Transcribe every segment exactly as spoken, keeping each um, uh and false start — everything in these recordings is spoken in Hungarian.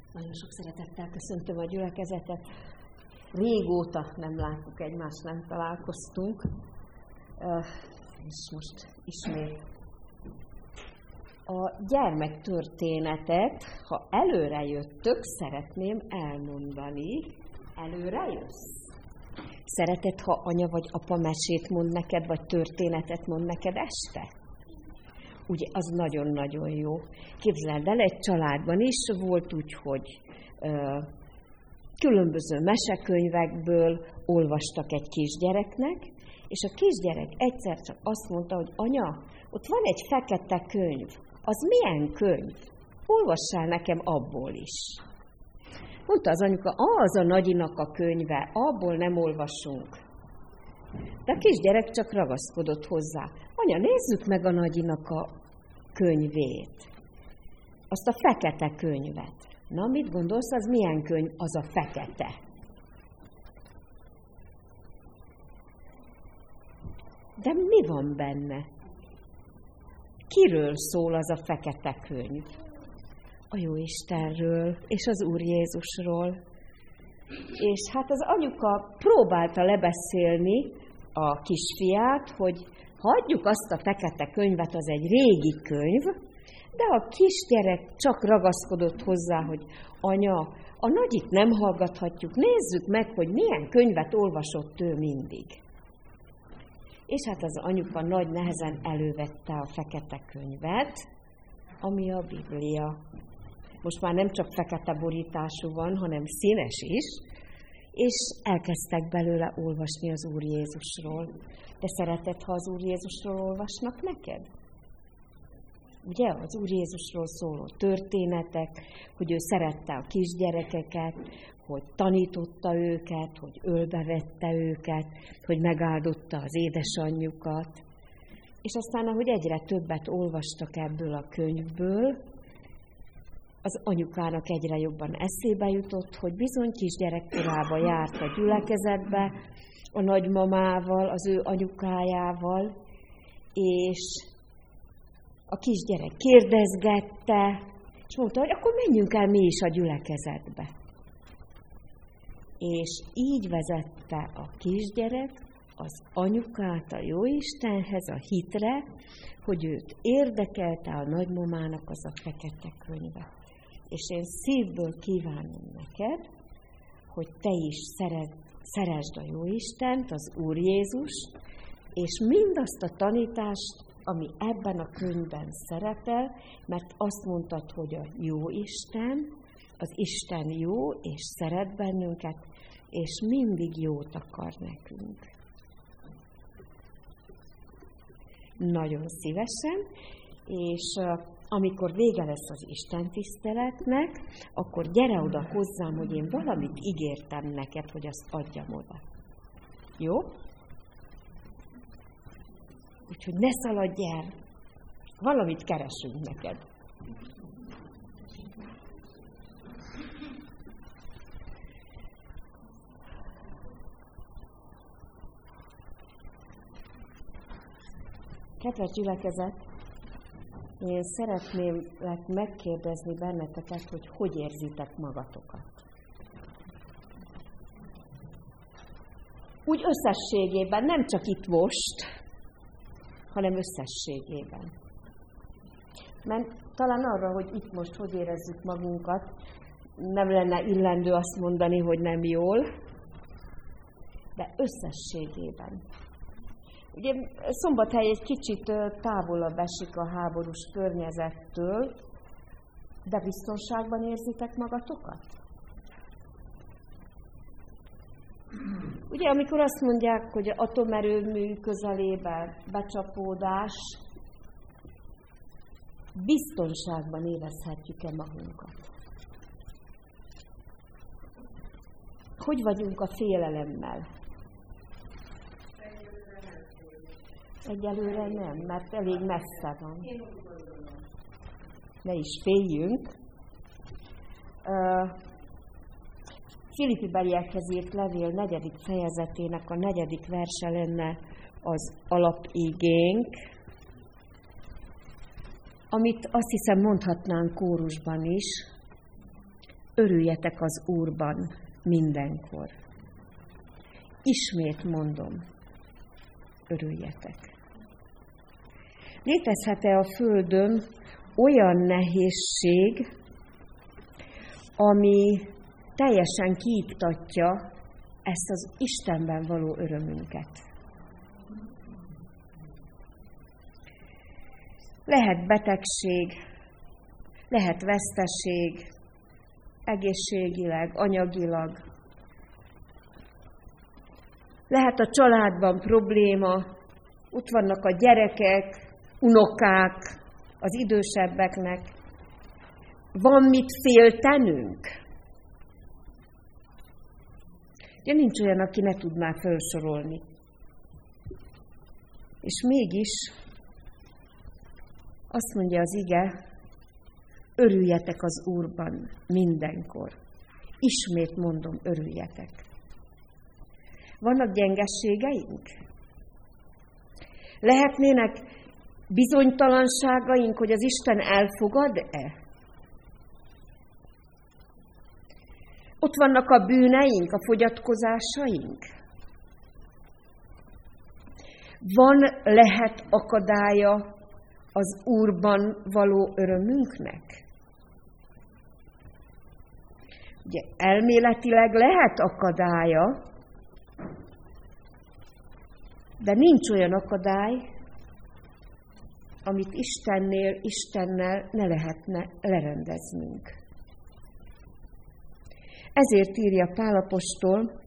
Nagyon sok szeretettel köszöntöm a gyülekezetet. Régóta nem láttuk egymást, nem találkoztunk. És most ismét. A gyermektörténetet, ha előre jöttök, szeretném elmondani. Előre jössz? Szereted, ha anya vagy apa mesét mond neked, vagy történetet mond neked este? Ugye, az nagyon-nagyon jó. Képzeld el, egy családban is volt úgy, hogy ö, különböző mesekönyvekből olvastak egy kisgyereknek, és a kisgyerek egyszer csak azt mondta, hogy anya, ott van egy fekete könyv. Az milyen könyv? Olvassál nekem abból is. Mondta az anyuka, az a nagyinak a könyve, abból nem olvasunk. De a kisgyerek csak ragaszkodott hozzá. Anya, nézzük meg a nagyinak a könyvét. Azt a fekete könyvet. Na, mit gondolsz, az milyen könyv? Az a fekete. De mi van benne? Kiről szól az a fekete könyv? A Jóistenről és az Úr Jézusról. És hát az anyuka próbálta lebeszélni a kisfiát, hogy hagyjuk azt a fekete könyvet, az egy régi könyv, de a kisgyerek csak ragaszkodott hozzá, hogy anya, a nagyit nem hallgathatjuk, nézzük meg, hogy milyen könyvet olvasott ő mindig. És hát az anyuka nagy nehezen elővette a fekete könyvet, ami a Biblia. Most már nem csak fekete borítású van, hanem színes is, és elkezdtek belőle olvasni az Úr Jézusról. De szereted, ha az Úr Jézusról olvasnak neked? Ugye, az Úr Jézusról szóló történetek, hogy ő szerette a kisgyerekeket, hogy tanította őket, hogy ölbevette őket, hogy megáldotta az édesanyjukat. És aztán, ahogy egyre többet olvastak ebből a könyvből, az anyukának egyre jobban eszébe jutott, hogy bizony kisgyerekkorában járt a gyülekezetbe, a nagymamával, az ő anyukájával, és a kisgyerek kérdezgette, és mondta, hogy akkor menjünk el mi is a gyülekezetbe. És így vezette a kisgyerek az anyukát a Jóistenhez, a hitre, hogy őt érdekelte a nagymamának az a fekete könyve. És én szívből kívánom neked, hogy te is szered, szeresd a Jóistent, az Úr Jézus, és mindazt a tanítást, ami ebben a könyvben szerepel, mert azt mondtad, hogy a Jóisten, az Isten jó, és szeret bennünket, és mindig jót akar nekünk. Nagyon szívesen, és amikor vége lesz az Isten tiszteletnek, akkor gyere oda hozzám, hogy én valamit ígértem neked, hogy azt adjam oda. Jó? Úgyhogy ne szaladj el, valamit keresünk neked. Kedves gyülekezet, én szeretném megkérdezni benneteket, hogy hogy érzitek magatokat. Úgy összességében, nem csak itt most, hanem összességében. Mert talán arra, hogy itt most hogy érezzük magunkat, nem lenne illendő azt mondani, hogy nem jól, de összességében. Ugye Szombathely egy kicsit távolabb esik a háborús környezettől, de biztonságban érzitek magatokat? Ugye, amikor azt mondják, hogy atomerőmű közelében becsapódás, biztonságban érezhetjük-e magunkat? Hogy vagyunk a félelemmel? Egyelőre nem, mert elég messze van. Ne is féljünk. Filipi-beliekhez írt levél negyedik fejezetének a negyedik verse lenne az alapigénk, amit azt hiszem mondhatnánk kórusban is. örüljetek az Úrban mindenkor. Ismét mondom, örüljetek. Létezhet-e a Földön olyan nehézség, ami teljesen kiiktatja ezt az Istenben való örömünket? Lehet betegség, lehet veszteség, egészségileg, anyagilag. Lehet a családban probléma, ott vannak a gyerekek, unokák, az idősebbeknek. Van mit féltenünk? Ugye nincs olyan, aki ne tudná felsorolni. És mégis azt mondja az ige, örüljetek az Úrban mindenkor. Ismét mondom, örüljetek. Vannak gyengességeink? Lehetnének bizonytalanságaink, hogy az Isten elfogad-e? Ott vannak a bűneink, a fogyatkozásaink? Van, lehet akadálya az Úrban való örömünknek? Ugye elméletileg lehet akadálya, de nincs olyan akadály, amit Istennél, Istennel ne lehetne lerendeznünk. Ezért írja Pál apostol,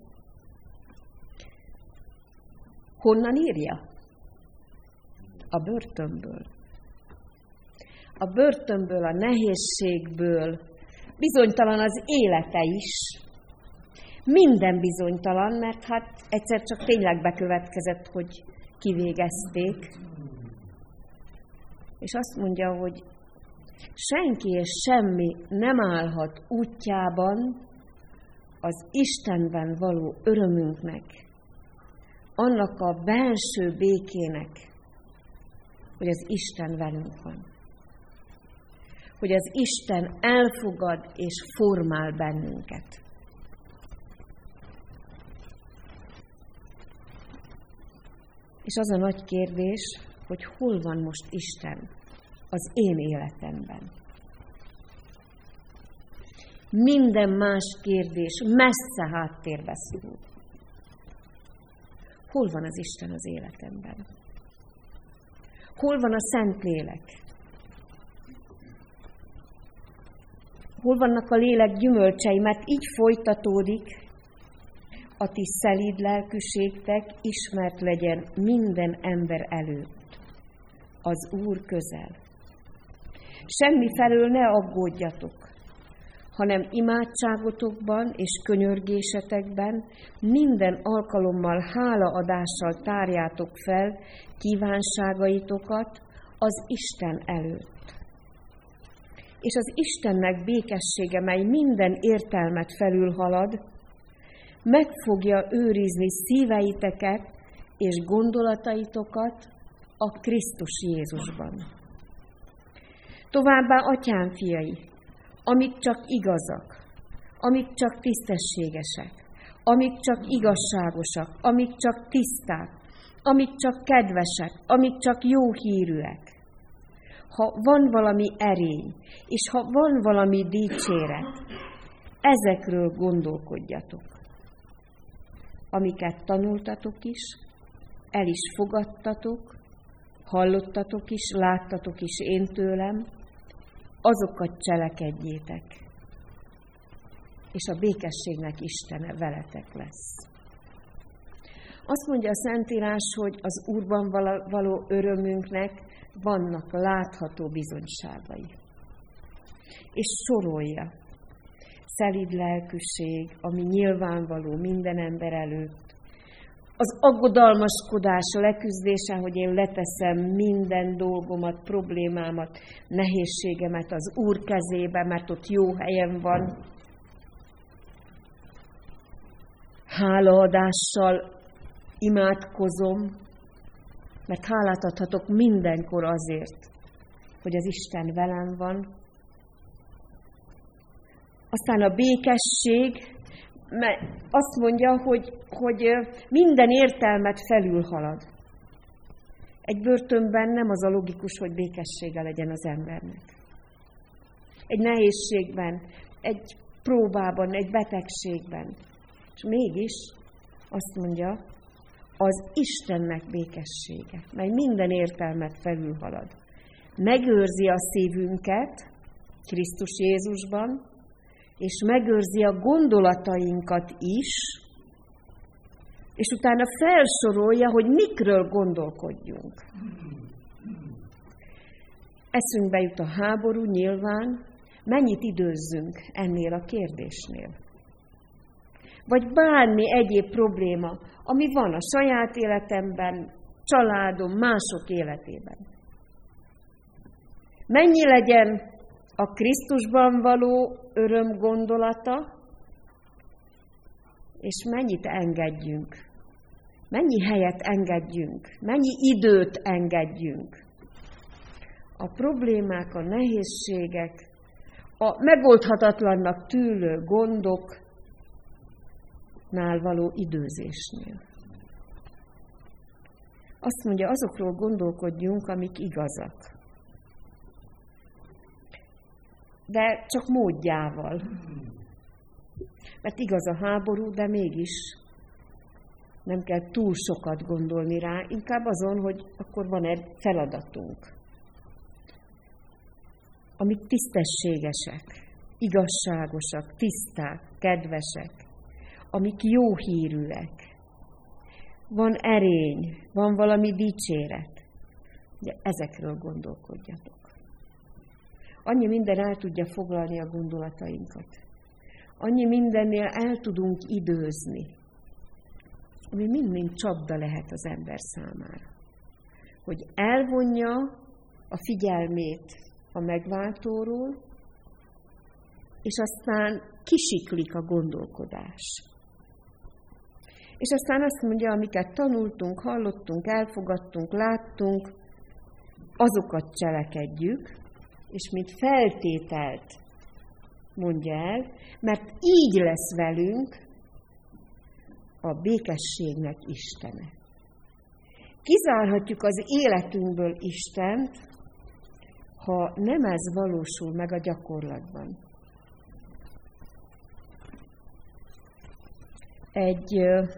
honnan írja? A börtönből. A börtönből, a nehézségből, bizonytalan az élete is. Minden bizonytalan, mert hát egyszer csak tényleg bekövetkezett, hogy kivégezték. És azt mondja, hogy senki és semmi nem állhat útjában az Istenben való örömünknek, annak a belső békének, hogy az Isten velünk van. Hogy az Isten elfogad és formál bennünket. És az a nagy kérdés, hogy hol van most Isten az én életemben. Minden más kérdés messze háttérbe szorul. Hol van az Isten az életemben? Hol van a Szentlélek? Hol vannak a lélek gyümölcsei? Mert így folytatódik, a ti szelíd lelkűségtek ismert legyen minden ember előtt. Az Úr közel. Semmi felől ne aggódjatok, hanem imádságotokban és könyörgésetekben minden alkalommal hálaadással tárjátok fel kívánságaitokat az Isten előtt. És az Istennek békessége, mely minden értelmet felülhalad, meg fogja őrizni szíveiteket és gondolataitokat a Krisztus Jézusban. Továbbá, atyám fiai, amik csak igazak, amik csak tisztességesek, amik csak igazságosak, amik csak tiszták, amik csak kedvesek, amik csak jó hírűek. Ha van valami erény, és ha van valami dicséret, ezekről gondolkodjatok. Amiket tanultatok is, el is fogadtatok, hallottatok is, láttatok is én tőlem, azokat cselekedjétek, és a békességnek Istene veletek lesz. Azt mondja a Szentírás, hogy az Úrban való örömünknek vannak látható bizonyságai. És sorolja. Szelíd lelkűség, ami nyilvánvaló minden ember előtt. Az aggodalmaskodás, a leküzdése, hogy én leteszem minden dolgomat, problémámat, nehézségemet az Úr kezébe, mert ott jó helyen van. Hálaadással imádkozom, mert hálát adhatok mindenkor azért, hogy az Isten velem van. Aztán a békesség, mert azt mondja, hogy, hogy minden értelmet felülhalad. Egy börtönben nem az a logikus, hogy békessége legyen az embernek. Egy nehézségben, egy próbában, egy betegségben. És mégis azt mondja, az Istennek békessége, mely minden értelmet felülhalad. Megőrzi a szívünket Krisztus Jézusban, és megőrzi a gondolatainkat is, és utána felsorolja, hogy mikről gondolkodjunk. Eszünkbe jut a háború nyilván, mennyit időzzünk ennél a kérdésnél. Vagy bármi egyéb probléma, ami van a saját életemben, családom, mások életében. Mennyi legyen a Krisztusban való öröm gondolata, és mennyit engedjünk, mennyi helyet engedjünk, mennyi időt engedjünk. A problémák, a nehézségek, a megoldhatatlannak tűnő gondoknál való időzésnél. Azt mondja, azokról gondolkodjunk, amik igazak. De csak módjával. Mert igaz a háború, de mégis nem kell túl sokat gondolni rá, inkább azon, hogy akkor van egy feladatunk. Amik tisztességesek, igazságosak, tiszták, kedvesek, amik jó hírűek. Van erény, van valami dicséret. De ezekről gondolkodjatok. Annyi minden el tudja foglalni a gondolatainkat. Annyi mindennél el tudunk időzni, ami mind-mind csapda lehet az ember számára. Hogy elvonja a figyelmét a megváltóról, és aztán kisiklik a gondolkodás. És aztán azt mondja, amiket tanultunk, hallottunk, elfogadtunk, láttunk, azokat cselekedjük, és mint feltételt mondja el, mert így lesz velünk a békességnek Istene. Kizárhatjuk az életünkből Istent, ha nem ez valósul meg a gyakorlatban. Egy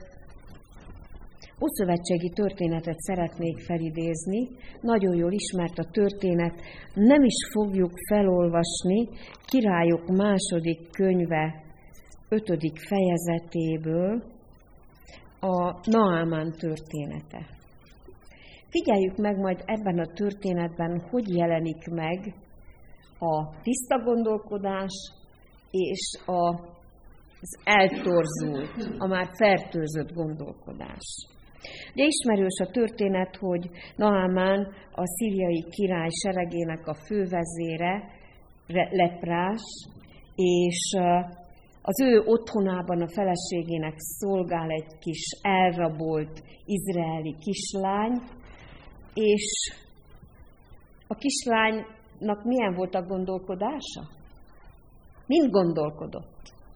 ószövetségi történetet szeretnék felidézni, nagyon jól ismert a történet, nem is fogjuk felolvasni, Királyok második könyve ötödik fejezetéből a Naámán története. Figyeljük meg majd ebben a történetben, hogy jelenik meg a tiszta gondolkodás és a, az eltorzult, a már fertőzött gondolkodás. De ismerős a történet, hogy Naámán a szíriai király seregének a fővezére, leprás, és az ő otthonában a feleségének szolgál egy kis elrabolt izraeli kislány, és a kislánynak milyen volt a gondolkodása? Mind gondolkodott?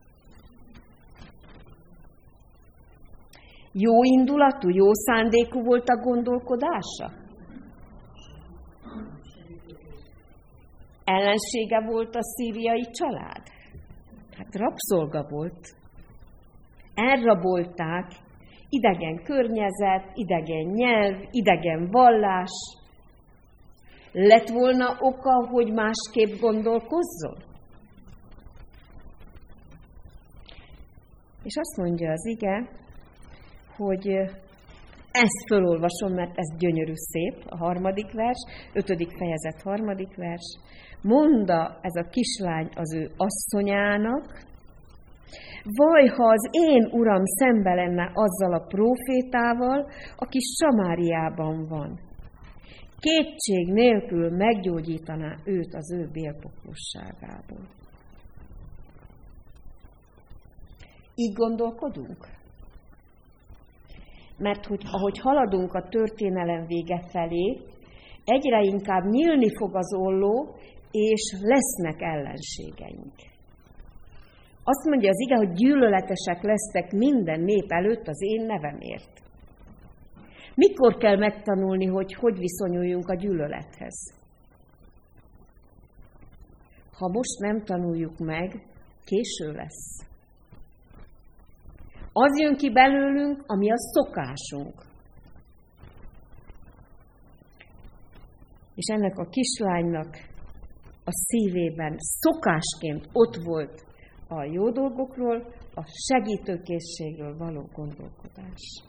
Jó indulatú, jó szándékú volt a gondolkodása? Ellensége volt a szíriai család? Hát rabszolga volt. Elrabolták, idegen környezet, idegen nyelv, idegen vallás. Lett volna oka, hogy másképp gondolkozzon? És azt mondja az ige, hogy ezt fölolvasom, mert ez gyönyörű szép, a harmadik vers, ötödik fejezet harmadik vers. Mondta ez a kislány az ő asszonyának, vaj, ha az én uram szembe lenne azzal a prófétával, aki Samáriában van. Kétség nélkül meggyógyítaná őt az ő bélpoklosságából. Így gondolkodunk? Mert hogy ahogy haladunk a történelem vége felé, egyre inkább nyílni fog az olló, és lesznek ellenségeink. Azt mondja az ige, hogy gyűlöletesek lesztek minden nép előtt az én nevemért. Mikor kell megtanulni, hogy hogy viszonyuljunk a gyűlölethez? Ha most nem tanuljuk meg, késő lesz. Az jön ki belőlünk, ami a szokásunk. És ennek a kislánynak a szívében szokásként ott volt a jó dolgokról, a segítőkészségről való gondolkodás.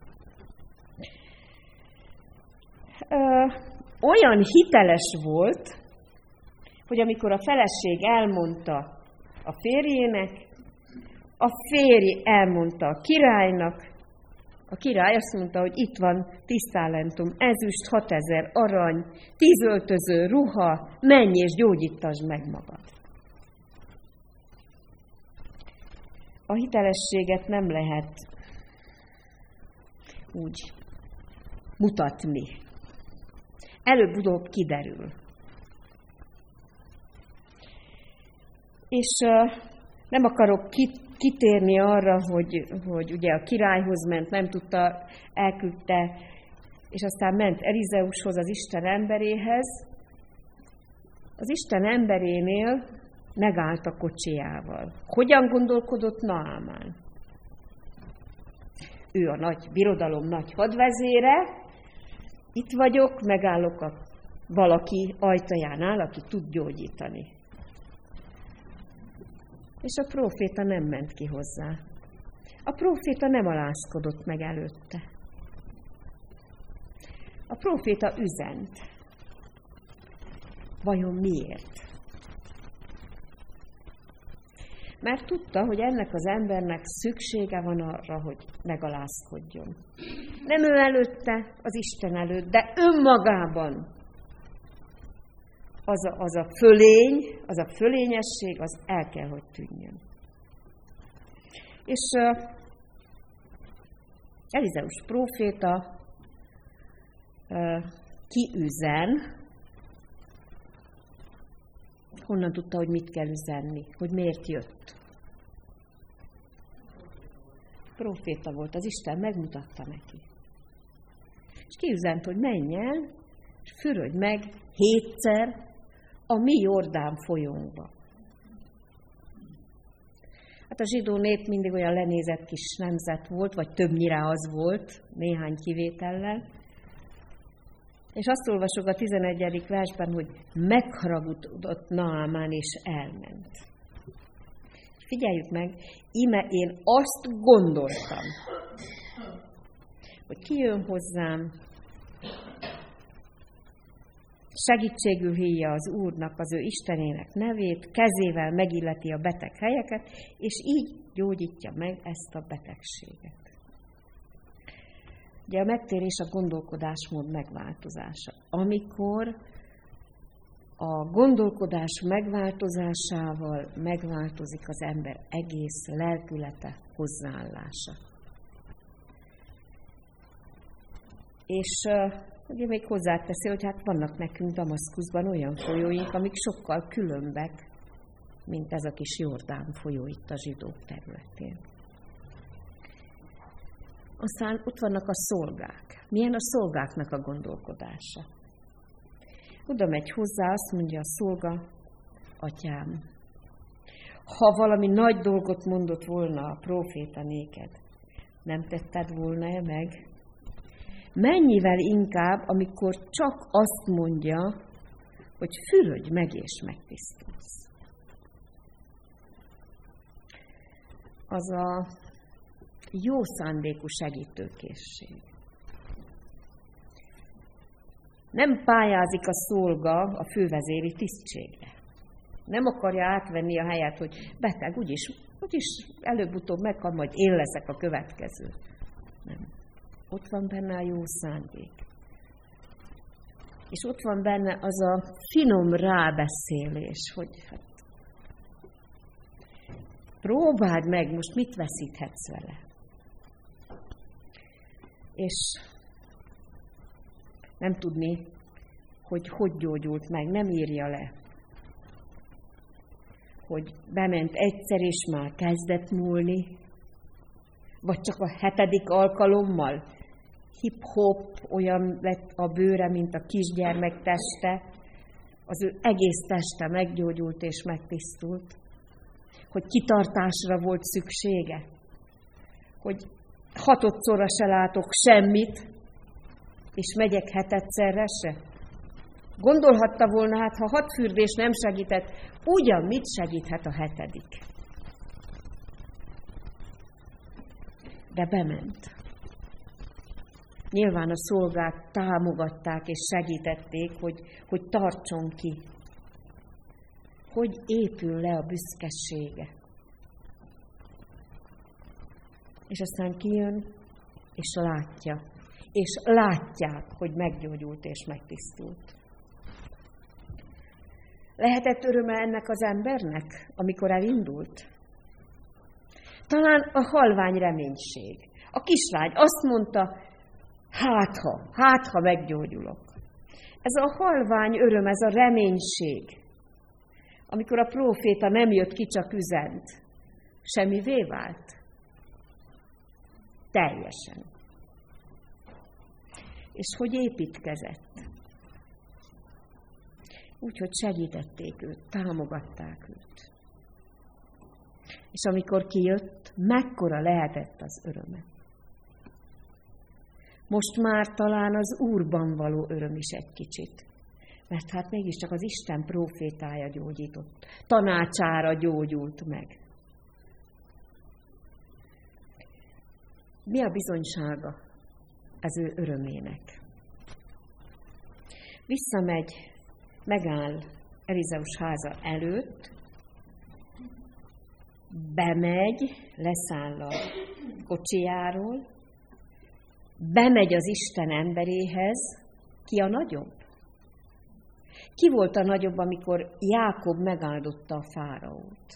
Ö, olyan hiteles volt, hogy amikor a feleség elmondta a férjének, a férj elmondta a királynak, a király azt mondta, hogy itt van tíz talentum, ezüst, hatezer arany, tíz öltöző ruha, menj és gyógyítasd meg magad. A hitelességet nem lehet úgy mutatni. Előbb-utóbb kiderül. És uh, nem akarok kitérni arra, hogy, hogy ugye a királyhoz ment, nem tudta, elküldte, és aztán ment Elizeushoz, az Isten emberéhez. Az Isten emberénél megállt a kocsijával. Hogyan gondolkodott Naamán? Ő a nagy birodalom nagy hadvezére, itt vagyok, megállok a valaki ajtajánál, aki tud gyógyítani. És a próféta nem ment ki hozzá. A próféta nem alázkodott meg előtte. A próféta üzent. Vajon miért? Mert tudta, hogy ennek az embernek szüksége van arra, hogy megalázkodjon. Nem ő előtte, az Isten előtt, de önmagában. Az a, az a fölény, az a fölényesség, az el kell, hogy tűnjön. És uh, Elizeus próféta uh, kiüzen, honnan tudta, hogy mit kell üzenni, hogy miért jött. Próféta volt, az Isten megmutatta neki. És kiüzent, hogy menj el, és fürödj meg hétszer a mi Jordán folyónkba. Hát a zsidó nép mindig olyan lenézett kis nemzet volt, vagy többnyire az volt, néhány kivétellel. És azt olvasok a tizenegyedik versben, hogy megharagudott Naamán és elment. Figyeljük meg, íme én azt gondoltam, hogy ki jön hozzám, segítségül hívja az Úrnak, az ő Istenének nevét, kezével megilleti a beteg helyeket, és így gyógyítja meg ezt a betegséget. Ugye a megtérés a gondolkodásmód megváltozása. Amikor a gondolkodás megváltozásával megváltozik az ember egész lelkülete, hozzáállása. És ugye még hozzáteszi, hogy hát vannak nekünk Damaszkuszban olyan folyóink, amik sokkal különbek, mint ez a kis Jordán folyó itt a zsidók területén. Aztán ott vannak a szolgák. Milyen a szolgáknak a gondolkodása? Oda megy hozzá, azt mondja a szolga, atyám, ha valami nagy dolgot mondott volna a próféta néked, nem tetted volna-e meg? Mennyivel inkább, amikor csak azt mondja, hogy fürödj meg és megtisztulsz. Az a jó szándékú segítőkészség. Nem pályázik a szolga a fővezéri tisztségre. Nem akarja átvenni a helyet, hogy beteg, úgyis, úgyis előbb-utóbb meghal, majd én leszek a következő. Nem. Ott van benne a jó szándék. És ott van benne az a finom rábeszélés, hogy hát, próbáld meg, most mit veszíthetsz vele. És nem tudni, hogy hogy gyógyult meg, nem írja le. hogy bement egyszer és már kezdett múlni, vagy csak a hetedik alkalommal hip-hop olyan lett a bőre, mint a kisgyermek teste, az ő egész teste meggyógyult és megtisztult, hogy kitartásra volt szüksége, hogy hatodszorra se látok semmit, és megyek hetedszerre se. Gondolhatta volna, hát ha hat fürdés nem segített, ugyan mit segíthet a hetedik? De bement. Nyilván a szolgák támogatták és segítették, hogy, hogy tartson ki. Hogy épül le a büszkesége. És aztán kijön, és látja. És látják, hogy meggyógyult és megtisztult. Lehetett öröme ennek az embernek, amikor elindult? Talán a halvány reménység. A kislány azt mondta, hát ha, hát ha meggyógyulok. Ez a halvány öröm, ez a reménység, amikor a próféta nem jött ki, csak üzent, semmivé vált. Teljesen. És hogy építkezett? Úgyhogy segítették őt, támogatták őt. És amikor kijött, mekkora lehetett az öröme. Most már talán az Úrban való öröm is egy kicsit. Mert hát mégiscsak az Isten prófétája gyógyított. Tanácsára gyógyult meg. Mi a bizonysága az ő örömének? Visszamegy, megáll Elizeus háza előtt, bemegy, leszáll a kocsijáról, bemegy az Isten emberéhez. Ki a nagyobb? Ki volt a nagyobb, amikor Jákob megáldotta a fáraót?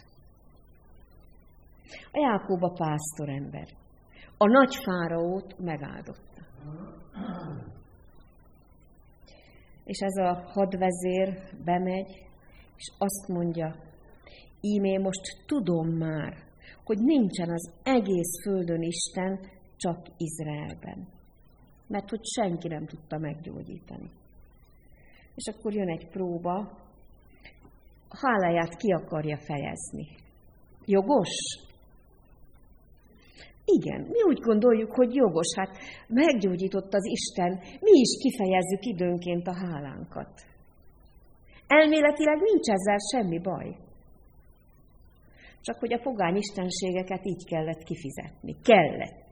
A Jákob a pásztorember. A nagy fáraót megáldotta. És ez a hadvezér bemegy, és azt mondja, íme most tudom már, hogy nincsen az egész földön Isten, csak Izraelben. Mert hogy senki nem tudta meggyógyítani. És akkor jön egy próba, a háláját ki akarja fejezni. Jogos? Igen, mi úgy gondoljuk, hogy jogos, hát meggyógyított az Isten, mi is kifejezzük időnként a hálánkat. Elméletileg nincs ezzel semmi baj. Csak hogy a pogány istenségeket így kellett kifizetni. Kellett.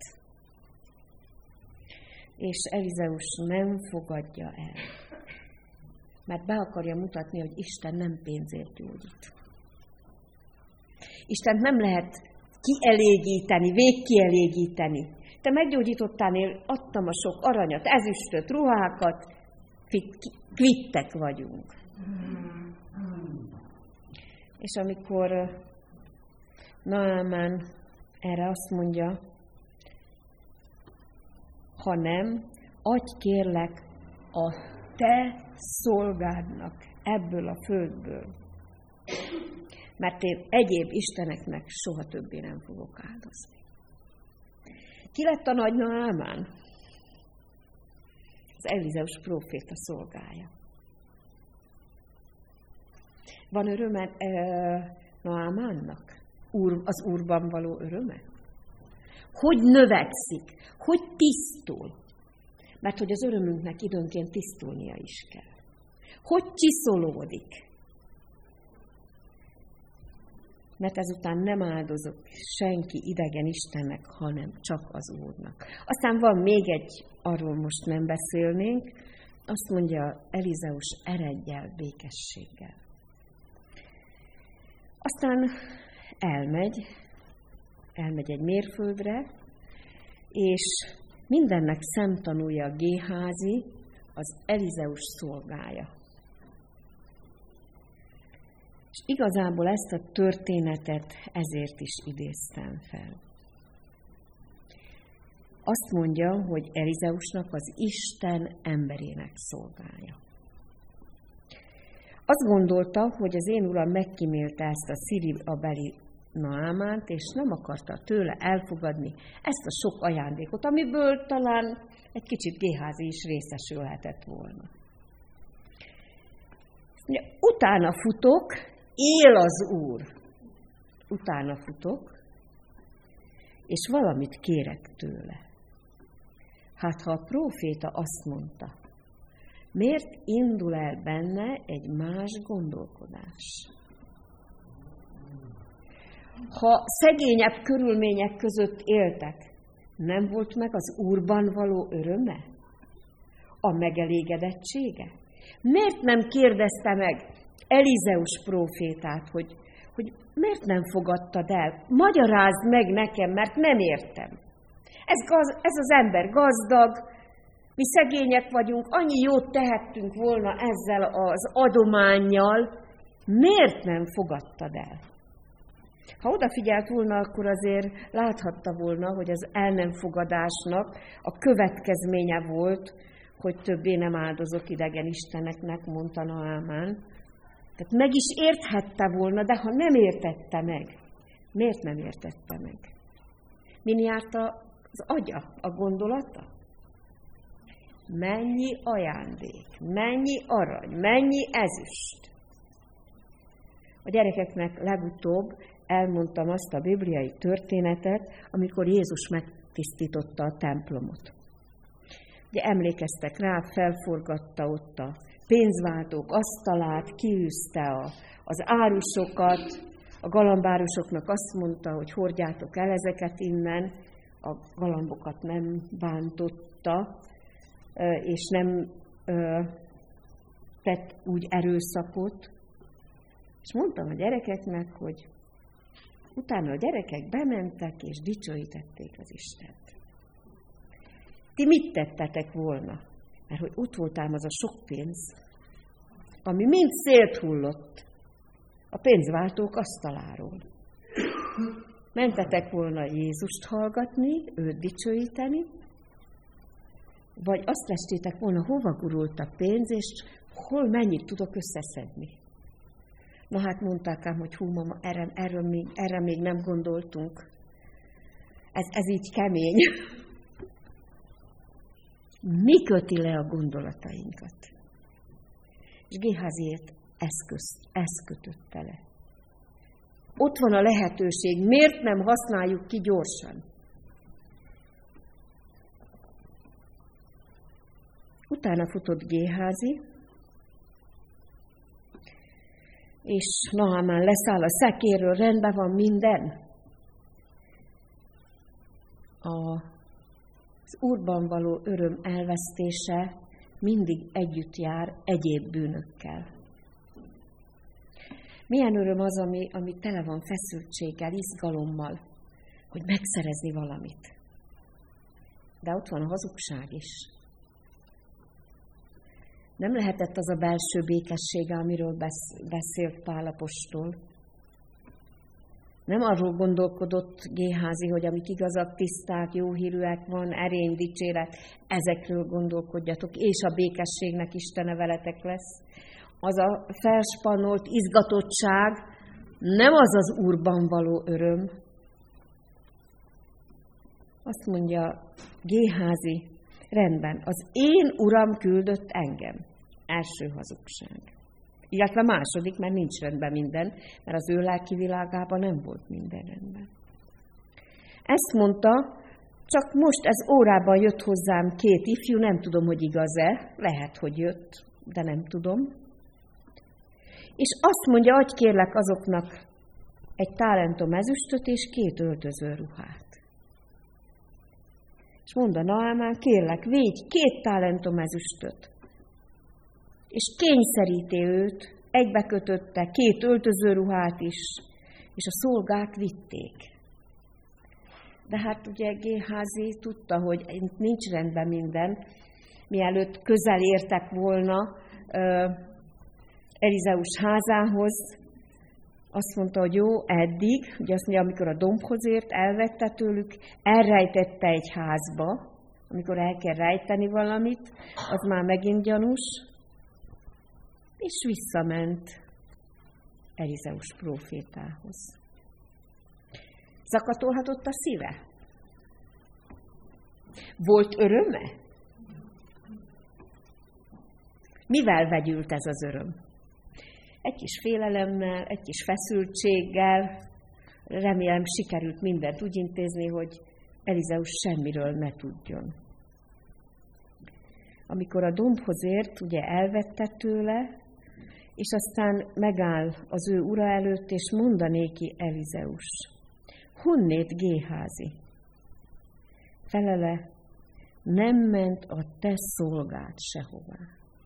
És Elizeus nem fogadja el. Mert be akarja mutatni, hogy Isten nem pénzért gyógyít. Istent nem lehet kielégíteni, végkielégíteni. Te meggyógyítottál, én adtam a sok aranyat, ezüstöt, ruhákat, kvittek vagyunk. És amikor Naamán erre azt mondja, ha nem, adj kérlek a te szolgádnak ebből a földből, mert én egyéb isteneknek soha többé nem fogok áldozni. Ki lett a nagy Naamán? Az Elizeus próféta szolgája. Van öröme e, Naamánnak? Úr, az Úrban való öröme? Hogy növekszik? Hogy tisztul? Mert hogy az örömünknek időnként tisztulnia is kell. Hogy csiszolódik? Mert ezután nem áldozok senki idegen Istennek, hanem csak az Úrnak. Aztán van még egy, arról most nem beszélnénk, azt mondja Elizeus, eredj el békességgel. Aztán elmegy, elmegy egy mérföldre, és mindennek szemtanúja Géházi, az Elizeus szolgája. És igazából ezt a történetet ezért is idéztem fel. Azt mondja, hogy Elizeusnak az Isten emberének szolgája. Azt gondolta, hogy az én uram megkímélte ezt a szíriabeli Naamánt, és nem akarta tőle elfogadni ezt a sok ajándékot, amiből talán egy kicsit Géházi is részesülhetett volna. Utána futok, él az Úr. Utána futok, és valamit kérek tőle. Hát ha a próféta azt mondta, miért indul el benne egy más gondolkodás? Ha szegényebb körülmények között éltek, nem volt meg az Úrban való öröme? A megelégedettsége? Miért nem kérdezte meg Elizeus prófétát, hogy, hogy miért nem fogadtad el? Magyarázd meg nekem, mert nem értem. Ez, gaz, ez az ember gazdag, mi szegények vagyunk, annyi jót tehettünk volna ezzel az adománnyal, miért nem fogadtad el? Ha odafigyelt volna, akkor azért láthatta volna, hogy az el nem fogadásnak a következménye volt, hogy többé nem áldozok idegen isteneknek, mondta Naamán. Tehát meg is érthette volna, de ha nem értette meg, miért nem értette meg? Min járt az agya, a gondolata? Mennyi ajándék, mennyi arany, mennyi ezüst. A gyerekeknek legutóbb elmondtam azt a bibliai történetet, amikor Jézus megtisztította a templomot. Ugye emlékeztek rá, felforgatta ott a pénzváltók asztalát, kiűzte a, az árusokat, a galambárusoknak azt mondta, hogy hordjátok el ezeket innen, a galambokat nem bántotta, és nem tett úgy erőszakot. És mondtam a gyerekeknek, hogy utána a gyerekek bementek, és dicsőítették az Istent. Ti mit tettetek volna? Mert hogy ott voltám az a sok pénz, ami mind szélt hullott a pénzváltók asztaláról. Mentetek volna Jézust hallgatni, őt dicsőíteni, vagy azt lestétek volna, hova gurult a pénz, és hol mennyit tudok összeszedni. Na hát mondták ám, hogy hú, mama, erre, erre, még, erre még nem gondoltunk. Ez, ez így kemény. Mi köti le a gondolatainkat? És Géháziért ez, ez kötötte le. Ott van a lehetőség, miért nem használjuk ki gyorsan? Utána futott Géházi, és Naamán leszáll a szekérről, rendben van minden. A, az Úrban való öröm elvesztése mindig együtt jár egyéb bűnökkel. Milyen öröm az, ami, ami tele van feszültséggel, izgalommal, hogy megszerezni valamit. De ott van a hazugság is. Nem lehetett az a belső békessége, amiről beszélt Pál apostol. Nem arról gondolkodott Géházi, hogy amik igazak, tiszták, jó hírűek van, erény, dicséret, ezekről gondolkodjatok, és a békességnek Istene veletek lesz. Az a felspannolt izgatottság nem az az Úrban való öröm. Azt mondja Géházi, rendben, az én Uram küldött engem. Első hazugság. Illetve második, mert nincs rendben minden, mert az ő lelki világában nem volt minden rendben. Ezt mondta, csak most ez órában jött hozzám két ifjú, nem tudom, hogy igaz-e, lehet, hogy jött, de nem tudom. És azt mondja, adj kérlek azoknak egy talentum ezüstöt és két öltöző ruhát. És mondta Naamán, kérlek, védj két talentum ezüstöt. És kényszeríti őt, egybekötötte két öltözőruhát is, és a szolgák vitték. De hát ugye Géházi tudta, hogy nincs rendben minden, mielőtt közel értek volna uh, Elizeus házához, azt mondta, hogy jó, eddig, ugye azt mondja, amikor a dombhoz ért, elvette tőlük, elrejtette egy házba, amikor el kell rejteni valamit, az már megint gyanús, és visszament Elizeus prófétához. Zakatolhatott a szíve? Volt öröme? Mivel vegyült ez az öröm? Egy kis félelemmel, egy kis feszültséggel, remélem sikerült mindent úgy intézni, hogy Elizeus semmiről ne tudjon. Amikor a dombhoz ért, ugye elvette tőle, és aztán megáll az ő ura előtt, és mondanéki Elizeus: honnét Géházi? Felele: nem ment a te szolgád sehová.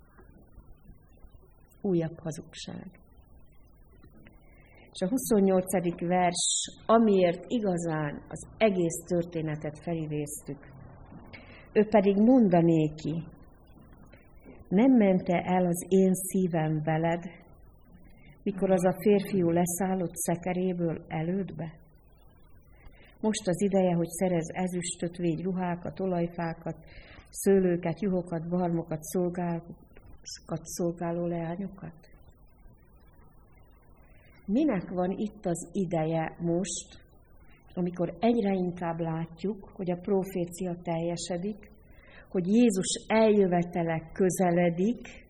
Újabb hazugság. És a huszonnyolcadik vers, amiért igazán az egész történetet felidéztük. Ő pedig mondanéki: nem mente el az én szívem veled, mikor az a férfiú leszállott szekeréből elődbe? Most az ideje, hogy szerez ezüstöt, végy ruhákat, olajfákat, szőlőket, juhokat, barmokat, szolgálókat, szolgáló leányokat. Minek van itt az ideje most, amikor egyre inkább látjuk, hogy a profécia teljesedik, hogy Jézus eljövetele közeledik,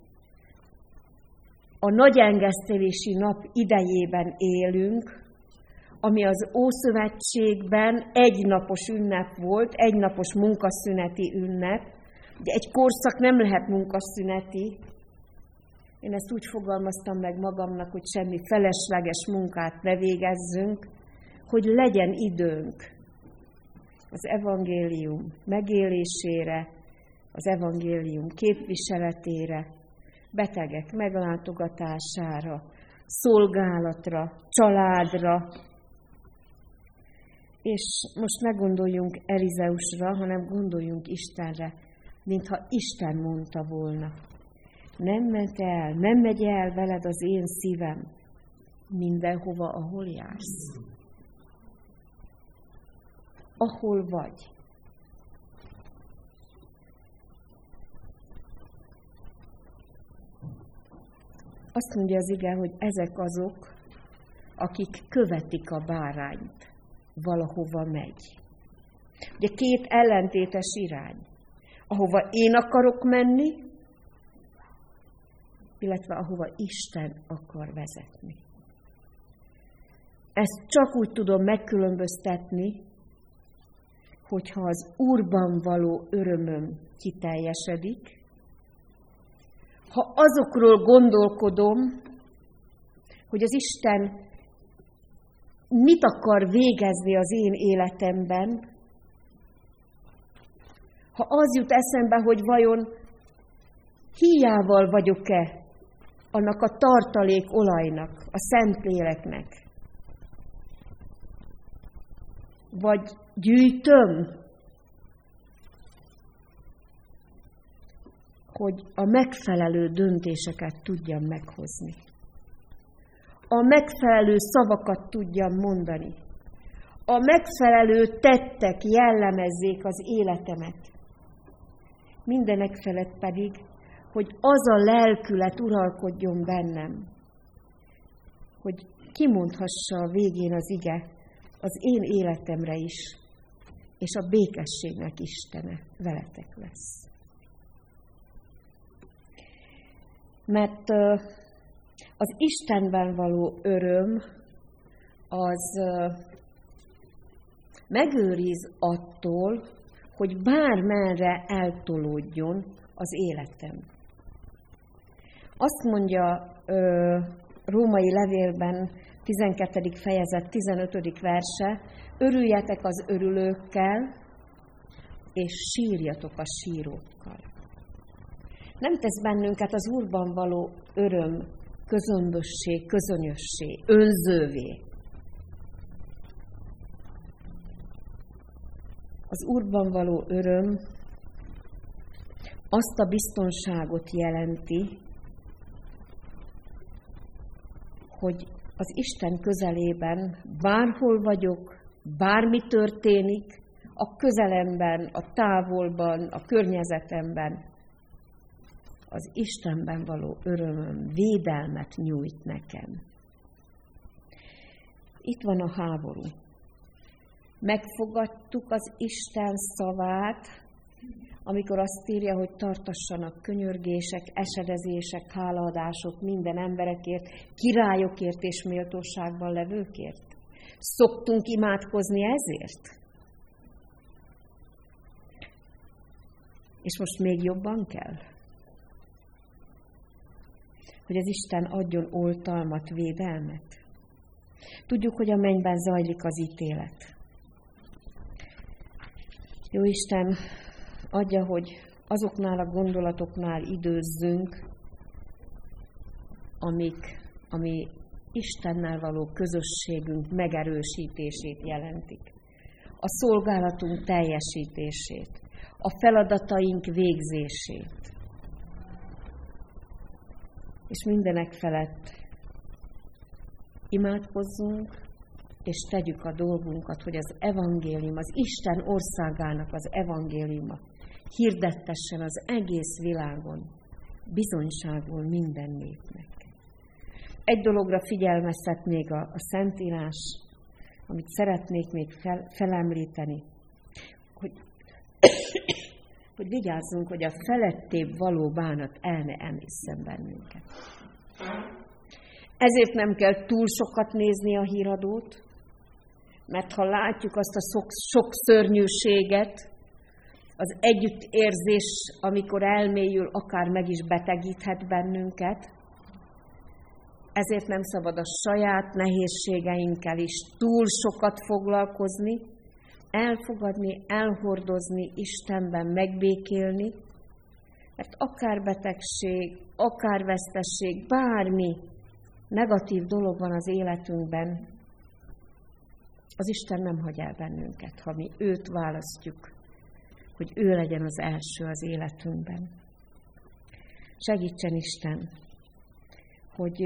a nagy engesztelési nap idejében élünk, ami az Ószövetségben egynapos ünnep volt, egynapos munkaszüneti ünnep, de egy korszak nem lehet munkaszüneti. Én ezt úgy fogalmaztam meg magamnak, hogy semmi felesleges munkát ne végezzünk, hogy legyen időnk az evangélium megélésére, az evangélium képviseletére, betegek meglátogatására, szolgálatra, családra. És most ne gondoljunk Elizeusra, hanem gondoljunk Istenre, mintha Isten mondta volna. Nem ment el, nem megy el veled az én szívem mindenhova, ahol jársz. Ahol vagy. Azt mondja az ige, hogy ezek azok, akik követik a bárányt, valahova megy. Ugye két ellentétes irány. Ahova én akarok menni, illetve ahova Isten akar vezetni. Ezt csak úgy tudom megkülönböztetni, hogyha az Úrban való örömöm kiteljesedik, ha azokról gondolkodom, hogy az Isten mit akar végezni az én életemben, ha az jut eszembe, hogy vajon híjával vagyok-e annak a tartalék olajnak, a Szentléleknek, vagy gyűjtöm, hogy a megfelelő döntéseket tudjam meghozni. A megfelelő szavakat tudjam mondani. A megfelelő tettek jellemezzék az életemet. Mindenek felett pedig, hogy az a lelkület uralkodjon bennem, hogy kimondhassa a végén az ige az én életemre is, és a békességnek Istene veletek lesz. Mert az Istenben való öröm az megőriz attól, hogy bármerre eltolódjon az életem. Azt mondja római levélben, tizenkettedik fejezet, tizenötödik verse, örüljetek az örülőkkel, és sírjatok a sírókkal. Nem tesz bennünket az Úrban való öröm közömbössé, közönössé, önzővé. Az Úrban való öröm azt a biztonságot jelenti, hogy az Isten közelében bárhol vagyok, bármi történik, a közelemben, a távolban, a környezetemben, az Istenben való örömöm védelmet nyújt nekem. Itt van a háború. Megfogadtuk az Isten szavát, amikor azt írja, hogy tartassanak könyörgések, esedezések, hálaadások minden emberekért, királyokért és méltóságban levőkért. Szoktunk imádkozni ezért? És most még jobban kell? Hogy az Isten adjon oltalmat, védelmet. Tudjuk, hogy a mennyben zajlik az ítélet. Jó Isten, adja, hogy azoknál a gondolatoknál időzzünk, amik, ami Istennel való közösségünk megerősítését jelentik. A szolgálatunk teljesítését, a feladataink végzését. És mindenek felett imádkozzunk, és tegyük a dolgunkat, hogy az evangélium, az Isten országának az evangéliuma hirdettessen az egész világon, bizonyságul minden népnek. Egy dologra figyelmeztet még a, a Szentírás, amit szeretnék még fel, felemlíteni, hogy, hogy vigyázzunk, hogy a felettébb való bánat el ne emészen bennünket. Ezért nem kell túl sokat nézni a híradót, mert ha látjuk azt a sok, sok szörnyűséget, az együttérzés, amikor elmélyül, akár meg is betegíthet bennünket, ezért nem szabad a saját nehézségeinkkel is túl sokat foglalkozni, elfogadni, elhordozni, Istenben megbékélni, mert akár betegség, akár vesztesség, bármi negatív dolog van az életünkben, az Isten nem hagy el bennünket, ha mi őt választjuk, hogy ő legyen az első az életünkben. Segítsen Isten, hogy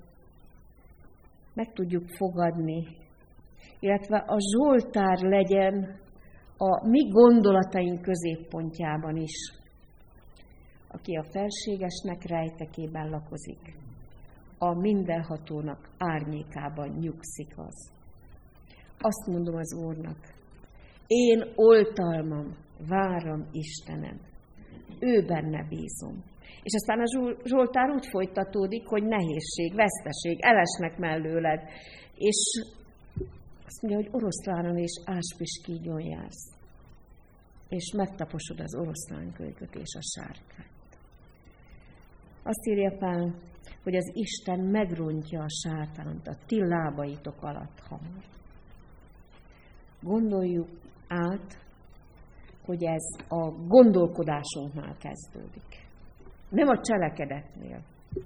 meg tudjuk fogadni, illetve a Zsoltár legyen a mi gondolataink középpontjában is, aki a felségesnek rejtekében lakozik, a mindenhatónak árnyékában nyugszik az. Azt mondom az Úrnak, én oltalmam, várom Istenem, ő benne bízom. És aztán a Zsoltár úgy folytatódik, hogy nehézség, veszteség, elesnek mellőled, és azt mondja, hogy oroszlánon és áspiskígyon jársz, és megtaposod az oroszlánkölyköt és a sárkányt. Azt írja Pál, hogy az Isten megrontja a sátánt a ti lábaitok alatt hamar. Gondoljuk át, hogy ez a gondolkodásunknál kezdődik. Nem a cselekedetnél.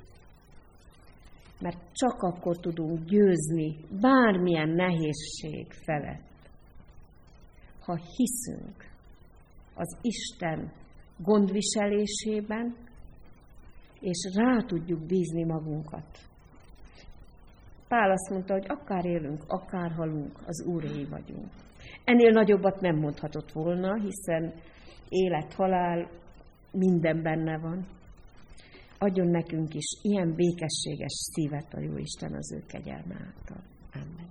Mert csak akkor tudunk győzni bármilyen nehézség felett, ha hiszünk az Isten gondviselésében, és rá tudjuk bízni magunkat. Pál azt mondta, hogy akár élünk, akár halunk, az Úréi vagyunk. Ennél nagyobbat nem mondhatott volna, hiszen élet, halál, minden benne van. Adjon nekünk is ilyen békességes szívet a Jóisten az ő kegyelme által. Amen.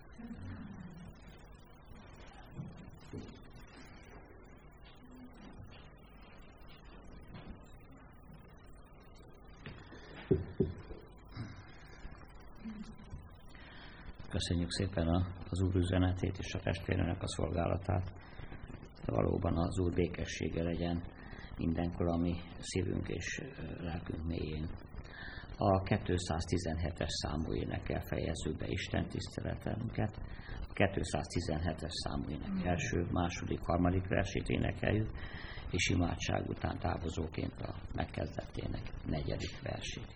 Köszönjük szépen az Úr üzenetét és a testvérenek a szolgálatát. Valóban az Úr békessége legyen mindenkor, ami szívünk és lelkünk mélyén. A kétszáztizenhetes számú énekkel fejezzük be Isten tiszteletunket. A kétszáztizenhetes számú ének első, második, harmadik versét énekeljük, és imádság után távozóként a megkezdett ének negyedik versét.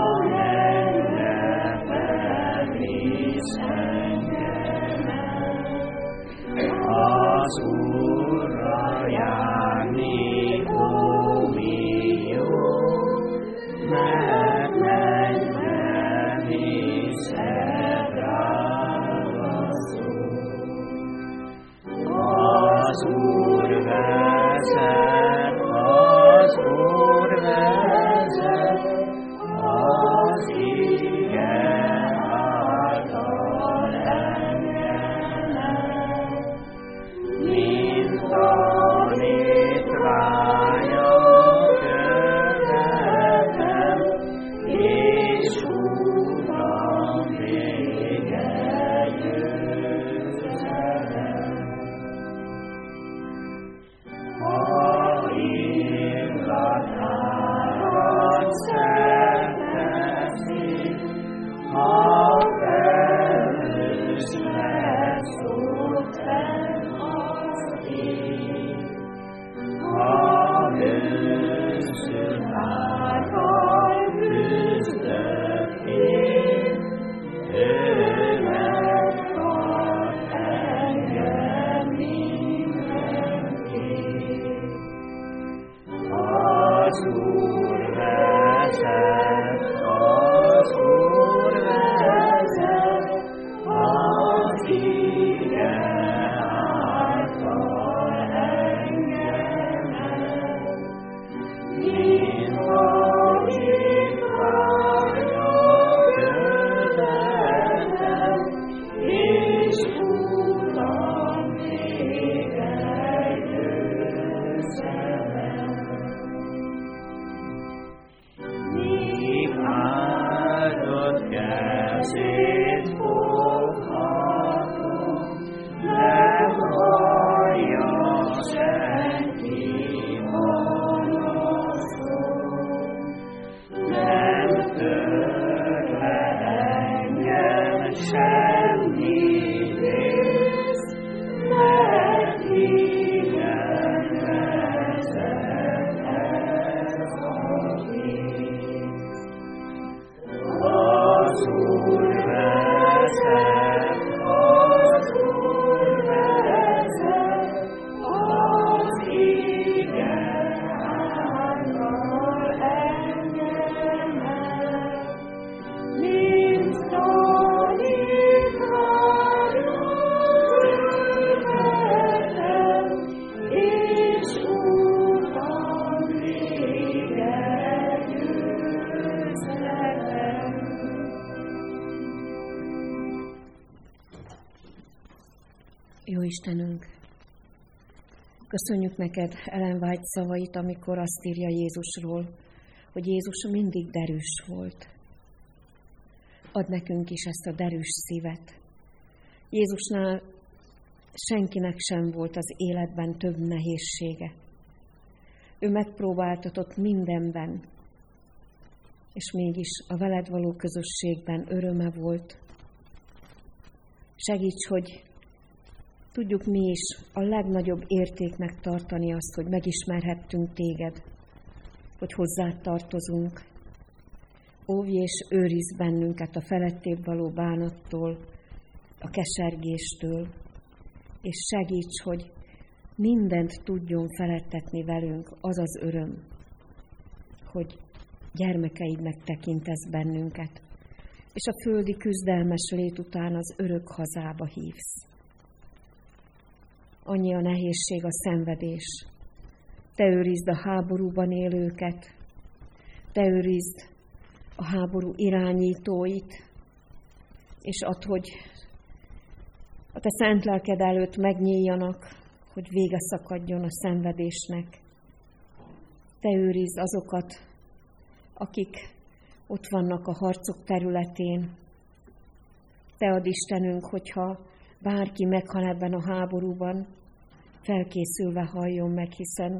Amen. mert mennyben hiszed rád szó. Az Úr vezet, az Úr vezet, az igen által engemet, mint tanítványa követem, és utam téged győzelem. Ha illatárat szerteszi, ha felhősnek szólt fenn az ég, ha bűnszünárral küzdök én, ő megtart engem mindenképp. Az Úr vezet, az Úr vezet, az igen által engemet, mint tanítványa követem, és utam téged győzelem. Míg áldott kezét foghatom, nem hallja senki panaszom, nem tör le engem semmi rész, mert igen vezet ez a rész. Az Úr vezet, az Úr vezet, az igen által engemet, mint tanítványa követem, és utam téged győzelem. Jó Istenünk, köszönjük neked Ellen White szavait, amikor azt írja Jézusról, hogy Jézus mindig derűs volt. Add nekünk is ezt a derűs szívet. Jézusnál senkinek sem volt az életben több nehézsége. Ő megpróbáltatott mindenben, és mégis a veled való közösségben öröme volt. Segíts, hogy tudjuk mi is a legnagyobb értéknek tartani azt, hogy megismerhettünk téged, hogy hozzád tartozunk. Óvj és őrizd bennünket a felettébb való bánattól, a kesergéstől, és segíts, hogy mindent tudjon felettetni velünk az az öröm, hogy gyermekeidnek tekintesz bennünket, és a földi küzdelmes lét után az örök hazába hívsz. Annyi a nehézség, a szenvedés. Te őrizd a háborúban élőket, te őrizd a háború irányítóit, és add, hogy a te szent lelked előtt megnyíljanak, hogy vége szakadjon a szenvedésnek. Te őrizd azokat, akik ott vannak a harcok területén. Te add Istenünk, hogyha bárki meghal ebben a háborúban, felkészülve halljon meg, hiszen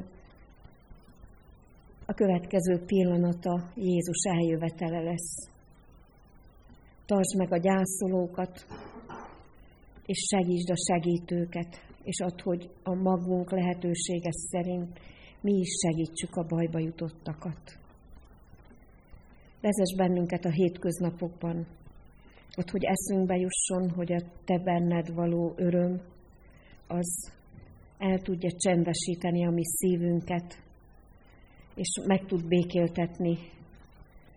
a következő pillanata Jézus eljövetele lesz. Tartsd meg a gyászolókat, és segítsd a segítőket, és add, hogy a magunk lehetősége szerint mi is segítsük a bajba jutottakat. Vezess bennünket a hétköznapokban, ott, hogy eszünkbe jusson, hogy a te benned való öröm, az el tudja csendesíteni a mi szívünket, és meg tud békéltetni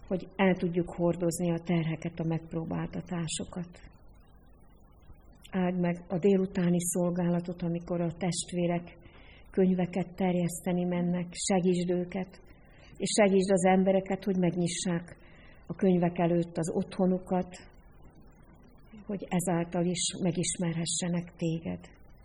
hogy el tudjuk hordozni a terheket, a megpróbáltatásokat. Áld meg a délutáni szolgálatot, amikor a testvérek könyveket terjeszteni mennek, segítsd őket, és segítsd az embereket, hogy megnyissák a könyvek előtt az otthonukat, hogy ezáltal is megismerhessenek téged.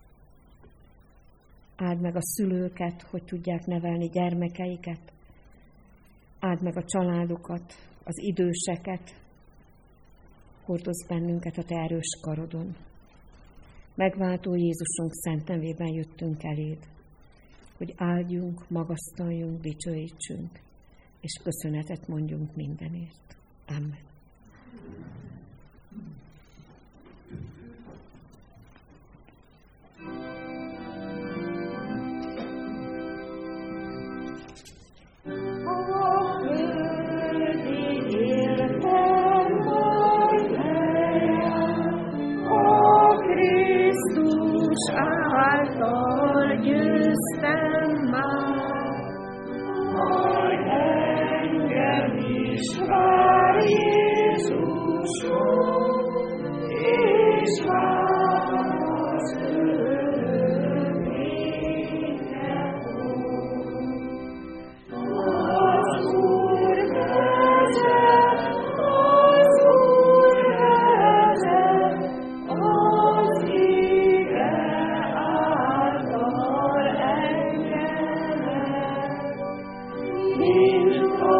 Áld meg a szülőket, hogy tudják nevelni gyermekeiket. Áld meg a családokat, az időseket. Hordozz bennünket a te erős karodon. Megváltó Jézusunk szent nevében jöttünk eléd, hogy áldjunk, magasztaljunk, dicsőítsünk, és köszönetet mondjunk mindenért. Amen. Által győztem már, majd engem is vár Jézusom, és vár az örök életom. Az Úr vezet, az Úr vezet, az ége által engemet, mint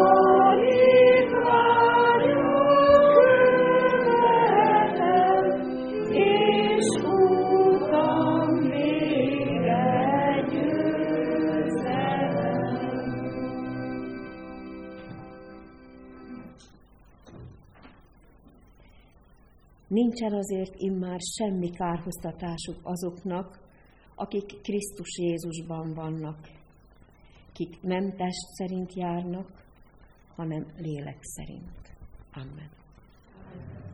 tanítványok követem, és utam még egy győzelem. Nincsen azért immár semmi kárhoztatásuk azoknak, akik Krisztus Jézusban vannak, kik nem test szerint járnak, hanem lélek szerint. Amen.